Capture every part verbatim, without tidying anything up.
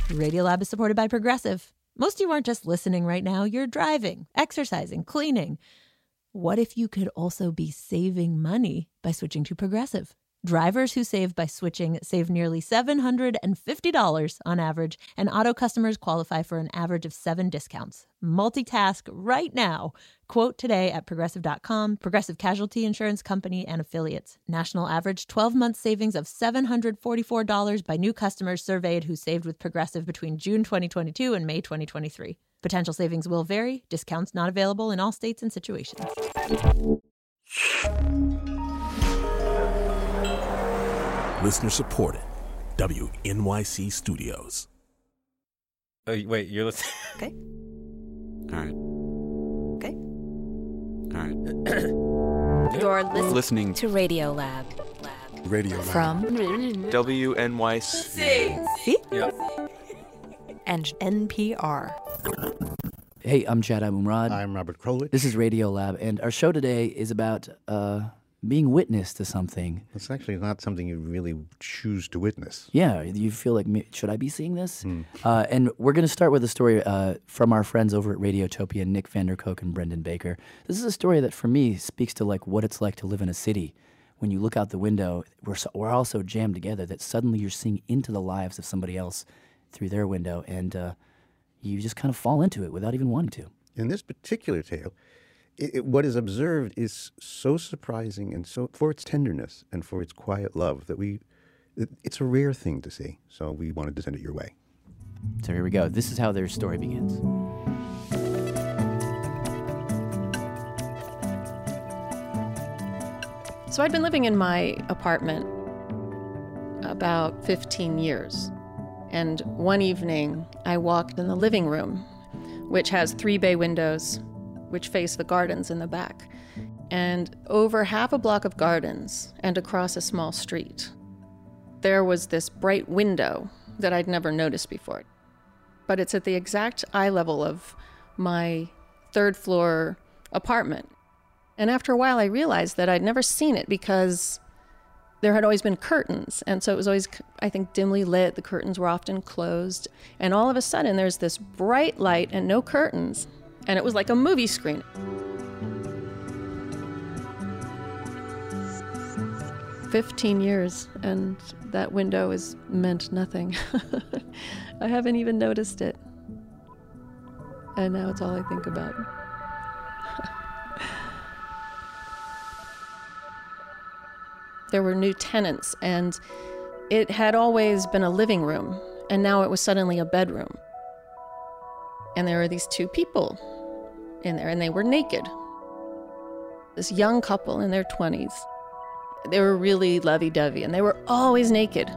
Radiolab is supported by Progressive. Most of you aren't just listening right now, you're driving, exercising, cleaning. What if you could also be saving money by switching to Progressive? Drivers who save by switching save nearly seven hundred fifty dollars on average, and auto customers qualify for an average of seven discounts. Multitask right now. Quote today at progressive dot com. Progressive Casualty Insurance Company and Affiliates. National average twelve-month savings of seven hundred forty-four dollars by new customers surveyed who saved with Progressive between June twenty twenty-two and May twenty twenty-three. Potential savings will vary. Discounts not available in all states and situations. Listener supported. W N Y C Studios. Oh, wait, you're listening? Okay. All right. Okay. All right. You're listening, Listening to Radiolab. Lab. Radio Lab. From W N Y C. See? Yep. and N P R. Hey, I'm Chad Abumrad. I'm Robert Krulwich. This is Radiolab, and our show today is about uh, being witness to something. It's actually not something you really choose to witness. Yeah, you feel like, should I be seeing this? Mm. Uh, and we're going to start with a story uh, from our friends over at Radiotopia, Nick Vanderkook and Brendan Baker. This is a story that, for me, speaks to like what it's like to live in a city. When you look out the window, we're, so, we're all so jammed together that suddenly you're seeing into the lives of somebody else through their window, and uh, you just kind of fall into it without even wanting to. In this particular tale, it, it, what is observed is so surprising and so for its tenderness and for its quiet love that we, it, it's a rare thing to see. So we wanted to send it your way. So here we go. This is how their story begins. So I'd been living in my apartment about fifteen years. And one evening, I walked in the living room, which has three bay windows, which face the gardens in the back. And over half a block of gardens and across a small street, there was this bright window that I'd never noticed before. But it's at the exact eye level of my third floor apartment. And after a while, I realized that I'd never seen it because there had always been curtains. And so it was always, I think, dimly lit. The curtains were often closed. And all of a sudden, there's this bright light and no curtains. And it was like a movie screen. Fifteen years, and that window has meant nothing. I haven't even noticed it. And now it's all I think about. There were new tenants, and it had always been a living room, and now it was suddenly a bedroom. And there were these two people in there, and they were naked. This young couple in their twenties. They were really lovey-dovey, and they were always naked.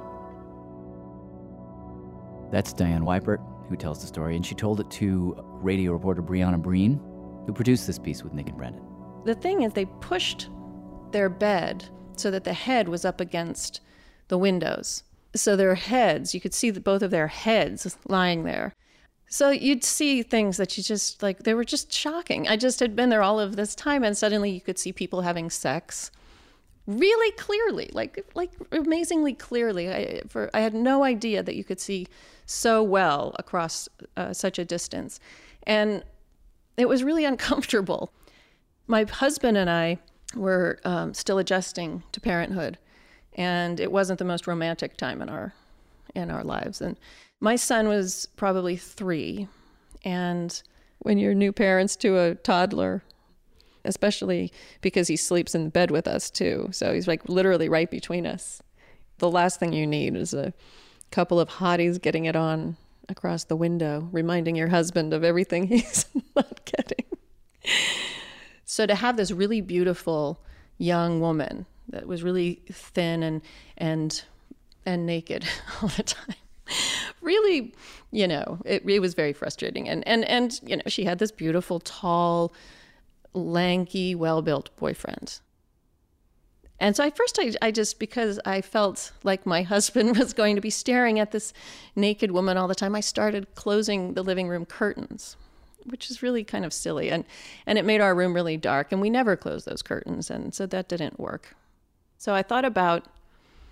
That's Diane Weipert, who tells the story, and she told it to radio reporter Brianna Breen, who produced this piece with Nick and Brendan. The thing is, they pushed their bed so that the head was up against the windows. So their heads, you could see the, both of their heads lying there. So you'd see things that you just, like, they were just shocking. I just had been there all of this time, and suddenly you could see people having sex really clearly, like like amazingly clearly. I, for, I had no idea that you could see so well across uh, such a distance. And it was really uncomfortable. My husband and I were um, still adjusting to parenthood, and it wasn't the most romantic time in our in our lives. And my son was probably three, and when you're new parents to a toddler, especially because he sleeps in bed with us too, so he's like literally right between us, the last thing you need is a couple of hotties getting it on across the window, reminding your husband of everything he's not getting. So to have this really beautiful young woman that was really thin and and and naked all the time, really, you know, it, it was very frustrating. And and and you know, she had this beautiful, tall, lanky, well-built boyfriend. And so at first I, I just, because I felt like my husband was going to be staring at this naked woman all the time, I started closing the living room curtains, which is really kind of silly. And, and it made our room really dark, and we never closed those curtains, and so that didn't work. So I thought about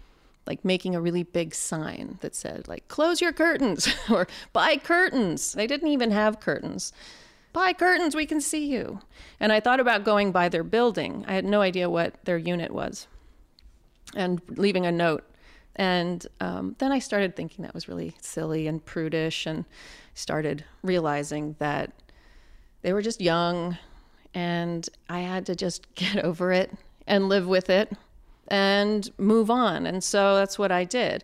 like making a really big sign that said, like, close your curtains or buy curtains. They didn't even have curtains. Buy curtains, we can see you. And I thought about going by their building. I had no idea what their unit was, and leaving a note. And um, then I started thinking that was really silly and prudish, and started realizing that they were just young, and I had to just get over it and live with it and move on. And so that's what I did.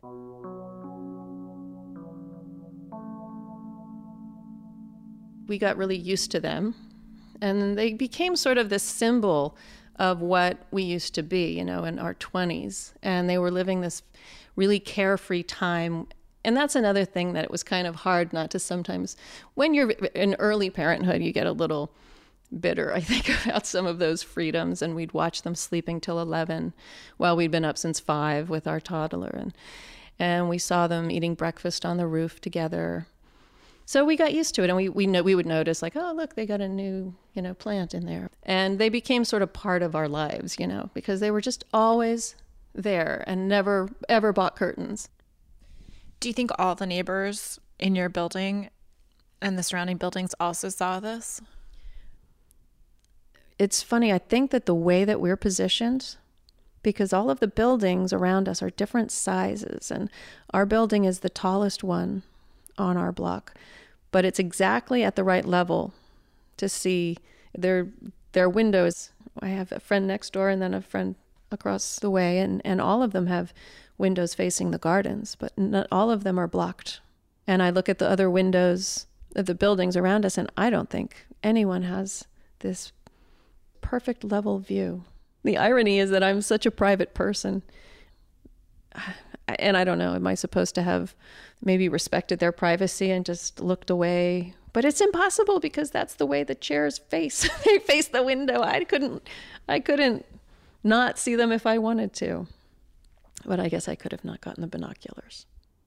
We got really used to them, and they became sort of this symbol of what we used to be, you know, in our twenties. And they were living this really carefree time. And that's another thing that it was kind of hard not to sometimes, when you're in early parenthood, you get a little bitter, I think, about some of those freedoms. And we'd watch them sleeping till eleven while we'd been up since five with our toddler. And, and we saw them eating breakfast on the roof together. So we got used to it, and we we know we would notice, like, oh, look, they got a new, you know, plant in there. And they became sort of part of our lives, you know, because they were just always there and never, ever bought curtains. Do you think all the neighbors in your building and the surrounding buildings also saw this? It's funny, I think that the way that we're positioned, because all of the buildings around us are different sizes, and our building is the tallest one on our block, but it's exactly at the right level to see their their windows. I have a friend next door and then a friend across the way, and, and all of them have windows facing the gardens, but not all of them are blocked. And I look at the other windows of the buildings around us, and I don't think anyone has this perfect level view. The irony is that I'm such a private person, and I don't know, am I supposed to have maybe respected their privacy and just looked away? But it's impossible, because that's the way the chairs face. They face the window. I couldn't, I couldn't not see them if I wanted to. But I guess I could have not gotten the binoculars.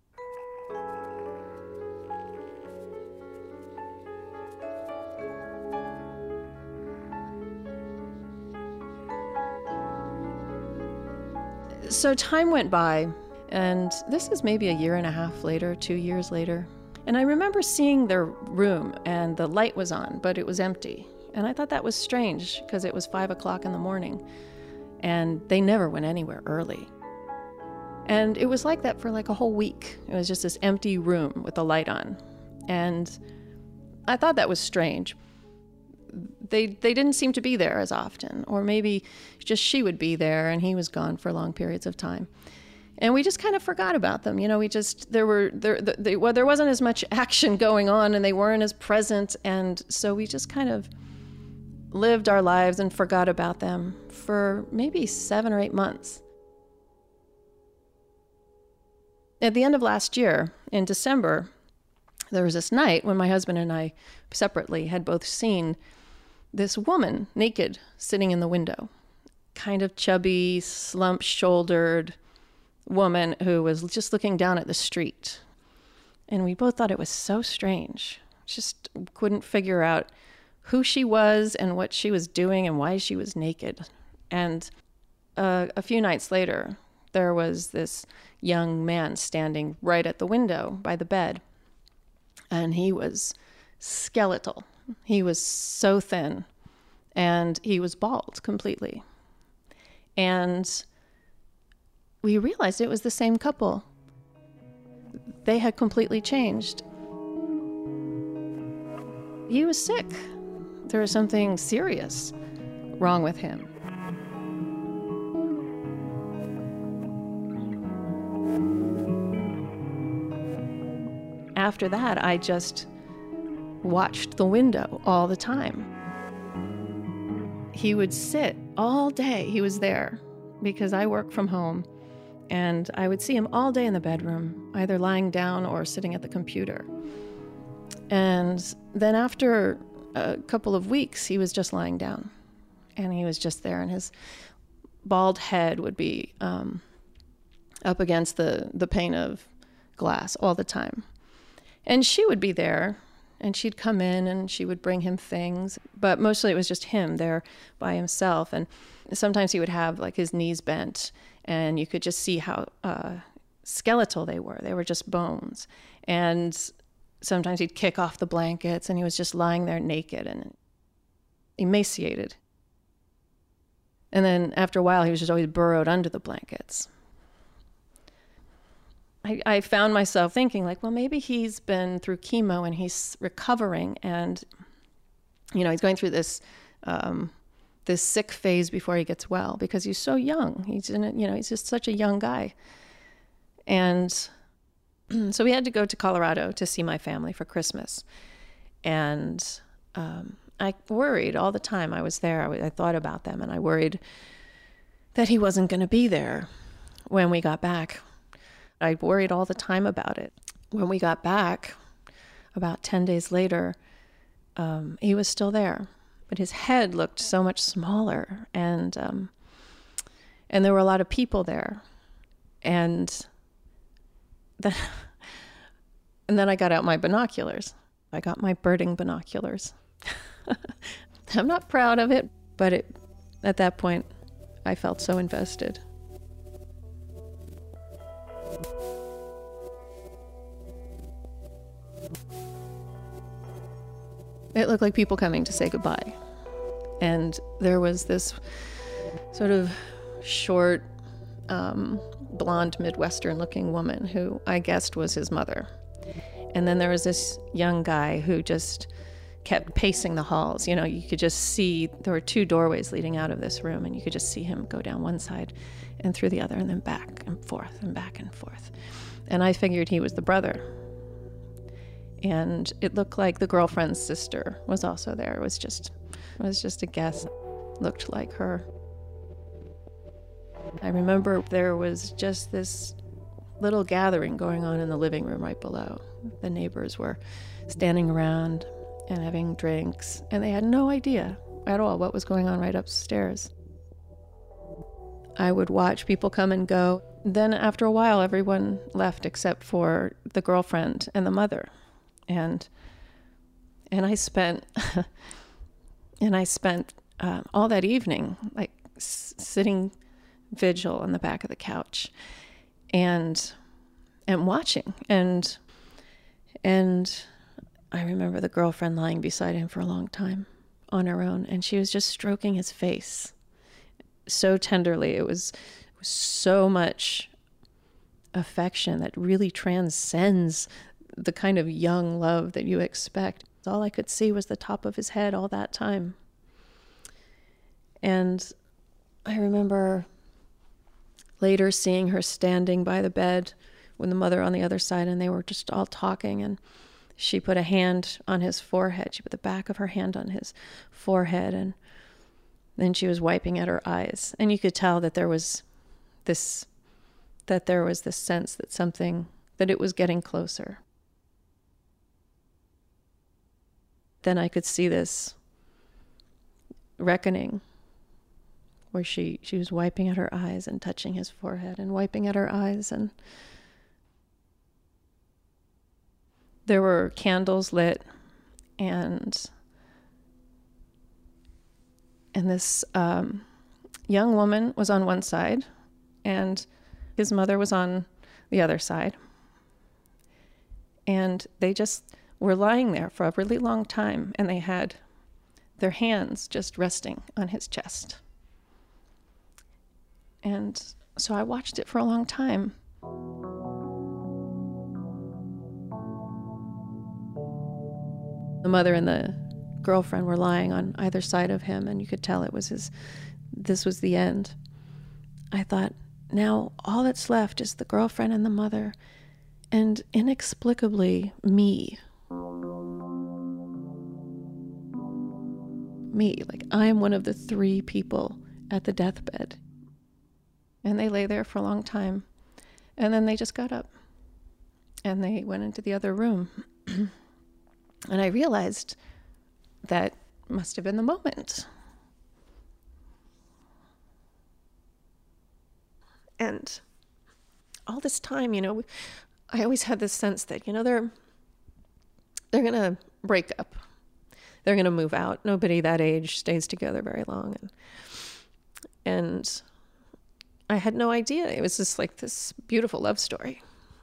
So time went by, and this is maybe a year and a half later, two years later. And I remember seeing their room, and the light was on, but it was empty. And I thought that was strange, because it was five o'clock in the morning, and they never went anywhere early. And it was like that for like a whole week. It was just this empty room with the light on. And I thought that was strange. They they didn't seem to be there as often, or maybe just she would be there and he was gone for long periods of time. And we just kind of forgot about them. You know, we just, there were, there, they, well, there wasn't as much action going on, and they weren't as present. And so we just kind of lived our lives and forgot about them for maybe seven or eight months. At the end of last year, in December, there was this night when my husband and I separately had both seen this woman naked sitting in the window, kind of chubby, slump-shouldered woman who was just looking down at the street. And we both thought it was so strange. Just couldn't figure out who she was and what she was doing and why she was naked. And uh, a few nights later, there was this young man standing right at the window by the bed. And he was skeletal. He was so thin, and he was bald completely. And we realized it was the same couple. They had completely changed. He was sick. There was something serious wrong with him. After that, I just watched the window all the time. He would sit all day. He was there because I work from home, and I would see him all day in the bedroom, either lying down or sitting at the computer. And then after a couple of weeks, he was just lying down, and he was just there, and his bald head would be um, up against the, the pane of glass all the time. And she would be there, and she'd come in and she would bring him things, but mostly it was just him there by himself. And sometimes he would have like his knees bent, and you could just see how uh, skeletal they were. They were just bones. And sometimes he'd kick off the blankets, and he was just lying there naked and emaciated. And then after a while, he was just always burrowed under the blankets. I, I found myself thinking, like, well, maybe he's been through chemo and he's recovering, and, you know, he's going through this um, this sick phase before he gets well, because he's so young. He's in it, you know, he's just such a young guy. And so we had to go to Colorado to see my family for Christmas. And um, I worried all the time I was there. I, I thought about them, and I worried that he wasn't going to be there when we got back. I worried all the time about it. When we got back, about ten days later, um, he was still there, but his head looked so much smaller, and um, and there were a lot of people there. And then, and then I got out my binoculars. I got my birding binoculars. I'm not proud of it, but it, at that point, I felt so invested. It looked like people coming to say goodbye. And there was this sort of short, um, blonde, Midwestern-looking woman who I guessed was his mother. And then there was this young guy who just kept pacing the halls. You know, you could just see, there were two doorways leading out of this room, and you could just see him go down one side and through the other, and then back and forth and back and forth. And I figured he was the brother. And it looked like the girlfriend's sister was also there. It was just, it was just a guess. Looked like her. I remember there was just this little gathering going on in the living room right below. The neighbors were standing around and having drinks, and they had no idea at all what was going on right upstairs. I would watch people come and go. Then after a while, everyone left except for the girlfriend and the mother. And and I spent and I spent uh, all that evening like s- sitting vigil on the back of the couch, and and watching. And and I remember the girlfriend lying beside him for a long time on her own, and she was just stroking his face so tenderly. It was, it was so much affection that really transcends the kind of young love that you expect. All I could see was the top of his head all that time. And I remember later seeing her standing by the bed with the mother on the other side, and they were just all talking, and she put a hand on his forehead. She put the back of her hand on his forehead, and then she was wiping at her eyes. And you could tell that there was this, that there was this sense that something, that it was getting closer. Then I could see this reckoning where she, she was wiping at her eyes and touching his forehead and wiping at her eyes. And there were candles lit, and and this um, young woman was on one side, and his mother was on the other side. And they just were lying there for a really long time, and they had their hands just resting on his chest. And so I watched it for a long time. The mother and the girlfriend were lying on either side of him, and you could tell it was his, this was the end. I thought, now all that's left is the girlfriend and the mother, and inexplicably me. Me, like I am one of the three people at the deathbed. And they lay there for a long time, and then they just got up, and they went into the other room. And I realized that must have been the moment. And all this time, you know, I always had this sense that, you know, they're they're going to break up. They're going to move out. Nobody that age stays together very long. And, and I had no idea. It was just like this beautiful love story.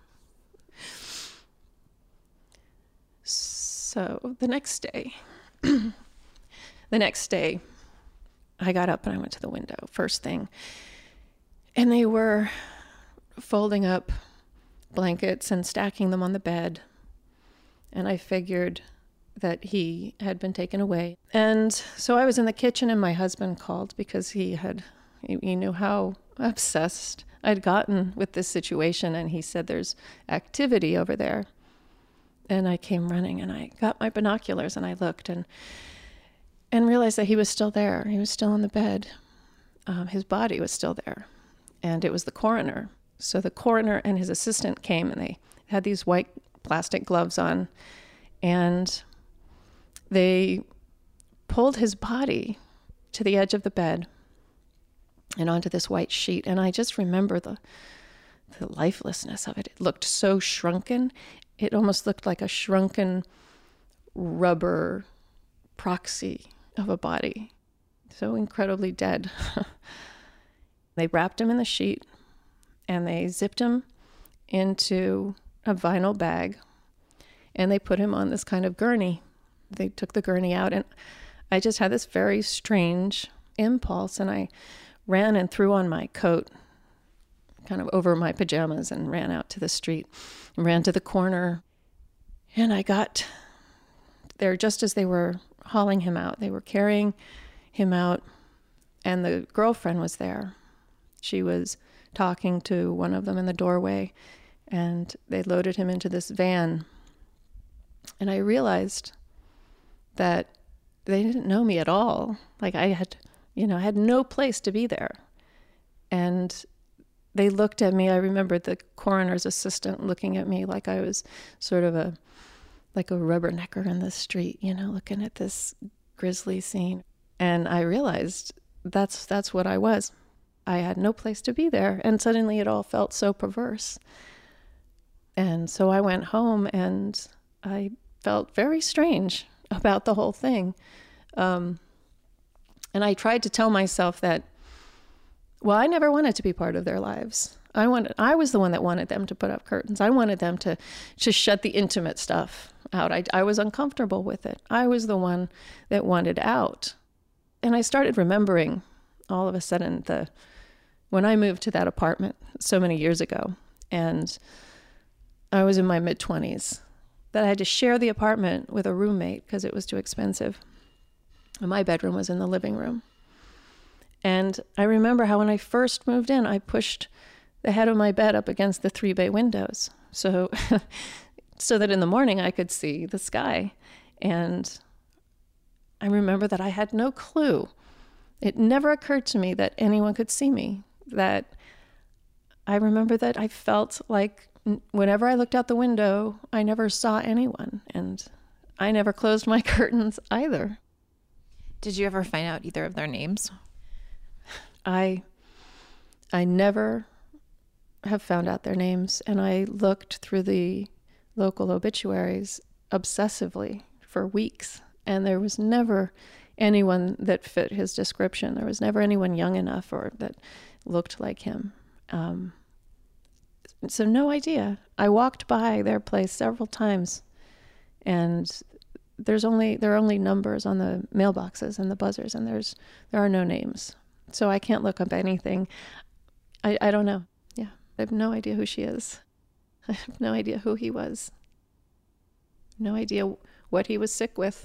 So the next day, the next day, I got up and I went to the window first thing. And they were folding up blankets and stacking them on the bed. And I figured that he had been taken away. And so I was in the kitchen and my husband called because he had, he knew how obsessed I'd gotten with this situation. And he said, there's activity over there. And I came running and I got my binoculars and I looked and and realized that he was still there. He was still in the bed. Um, his body was still there. And it was the coroner. So the coroner and his assistant came and they had these white plastic gloves on. And they pulled his body to the edge of the bed and onto this white sheet. And I just remember the the lifelessness of it. It looked so shrunken. It almost looked like a shrunken rubber proxy of a body. So incredibly dead. They wrapped him in the sheet and they zipped him into a vinyl bag and they put him on this kind of gurney. They took the gurney out and I just had this very strange impulse and I ran and threw on my coat kind of over my pajamas and ran out to the street and ran to the corner. And I got there just as they were hauling him out. They were carrying him out and the girlfriend was there. She was talking to one of them in the doorway and they loaded him into this van. And I realized that they didn't know me at all. Like I had, you know, I had no place to be there. And they looked at me. I remember the coroner's assistant looking at me like I was sort of a, like a rubbernecker in the street, you know, looking at this grisly scene. And I realized that's, that's what I was. I had no place to be there. And suddenly it all felt so perverse. And so I went home and I felt very strange about the whole thing. Um, and I tried to tell myself that, well, I never wanted to be part of their lives. I wanted, I was the one that wanted them to put up curtains. I wanted them to, to shut the intimate stuff out. I, I was uncomfortable with it. I was the one that wanted out. And I started remembering all of a sudden the, when I moved to that apartment so many years ago, and I was in my mid twenties, that I had to share the apartment with a roommate because it was too expensive. And my bedroom was in the living room. And I remember how when I first moved in, I pushed the head of my bed up against the three bay windows. So, so that in the morning I could see the sky. And I remember that I had no clue. It never occurred to me that anyone could see me. That I remember that I felt like whenever I looked out the window, I never saw anyone. And I never closed my curtains either. Did you ever find out either of their names? I I never have found out their names, and I looked through the local obituaries obsessively for weeks, and there was never anyone that fit his description. There was never anyone young enough or that looked like him. Um, so no idea. I walked by their place several times, and there's only there are only numbers on the mailboxes and the buzzers, and there's there are no names. So I can't look up anything. I, I don't know. Yeah, I have no idea who she is. I have no idea who he was. No idea what he was sick with.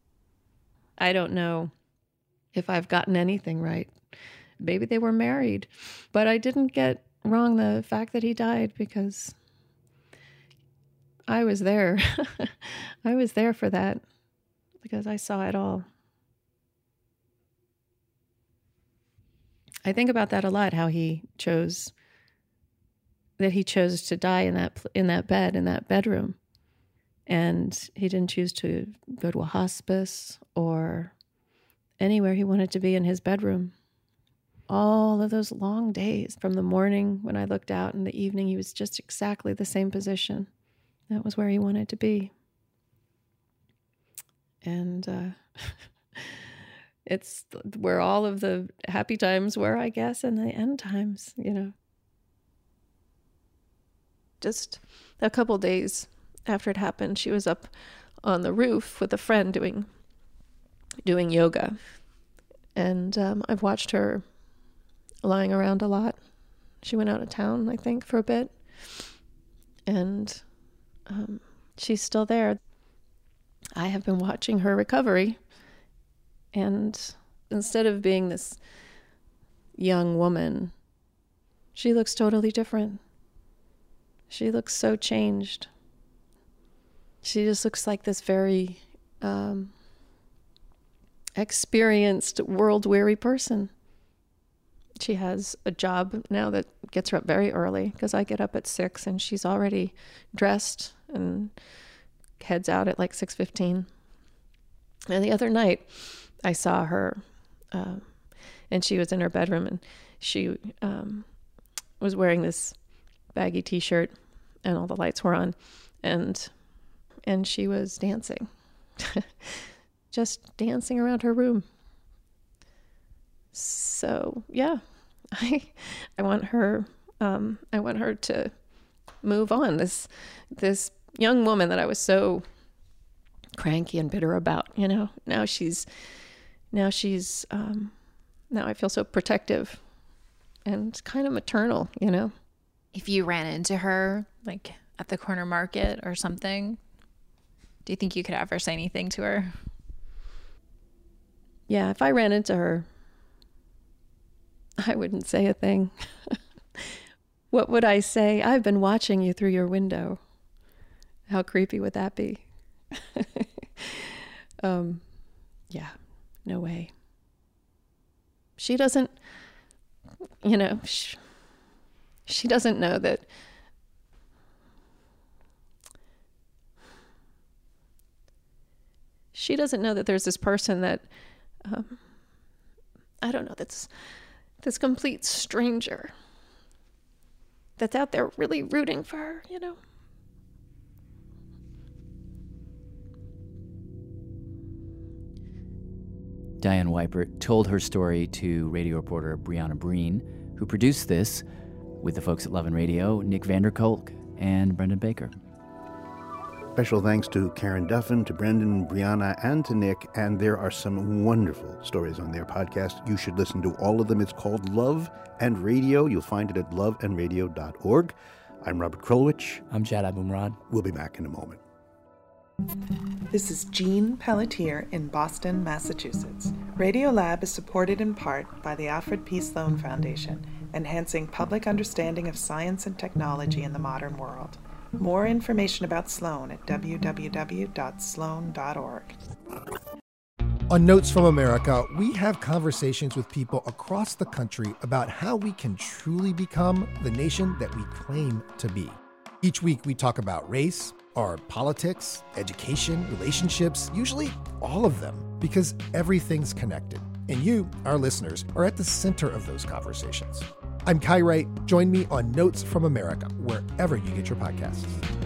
I don't know if I've gotten anything right. Maybe they were married, but I didn't get wrong the fact that he died because I was there. I was there for that because I saw it all. I think about that a lot, how he chose, that he chose to die in that in that bed, in that bedroom. And he didn't choose to go to a hospice or anywhere. He wanted to be in his bedroom. All of those long days, from the morning when I looked out in the evening, he was just exactly the same position. That was where he wanted to be. And uh, It's where all of the happy times were, I guess, and the end times, you know. Just a couple days after it happened, she was up on the roof with a friend doing doing yoga. And um, I've watched her lying around a lot. She went out of town, I think, for a bit. And um, she's still there. I have been watching her recovery. And instead of being this young woman, she looks totally different. She looks so changed. She just looks like this very um, experienced, world-weary person. She has a job now that gets her up very early because I get up at six and she's already dressed and heads out at like six fifteen. And the other night I saw her uh, and she was in her bedroom and she um, was wearing this baggy t-shirt and all the lights were on and and she was dancing. Just dancing around her room. So yeah, I I want her um, I want her to move on. This this young woman that I was so cranky and bitter about, you know, now she's now she's um, now I feel so protective and kind of maternal, you know. If you ran into her like at the corner market or something, do you think you could ever say anything to her? Yeah, if I ran into her, I wouldn't say a thing. What would I say? I've been watching you through your window. How creepy would that be? um, yeah, no way. She doesn't, you know, she, she doesn't know that she doesn't know that there's this person that um, I don't know, that's this complete stranger that's out there really rooting for her, you know. Diane Weipert told her story to radio reporter Brianna Breen, who produced this with the folks at Love and Radio, Nick Vanderkolk and Brendan Baker. Special thanks to Karen Duffin, to Brendan, Brianna, and to Nick. And there are some wonderful stories on their podcast. You should listen to all of them. It's called Love and Radio. You'll find it at love and radio dot org. I'm Robert Krulwich. I'm Jad Abumrad. We'll be back in a moment. This is Jean Pelletier in Boston, Massachusetts. Radiolab is supported in part by the Alfred P. Sloan Foundation, enhancing public understanding of science and technology in the modern world. More information about Sloan at w w w dot sloan dot org. On Notes from America, we have conversations with people across the country about how we can truly become the nation that we claim to be. Each week we talk about race, our politics, education, relationships, usually all of them, because everything's connected. And you, our listeners, are at the center of those conversations. I'm Kai Wright. Join me on Notes from America, wherever you get your podcasts.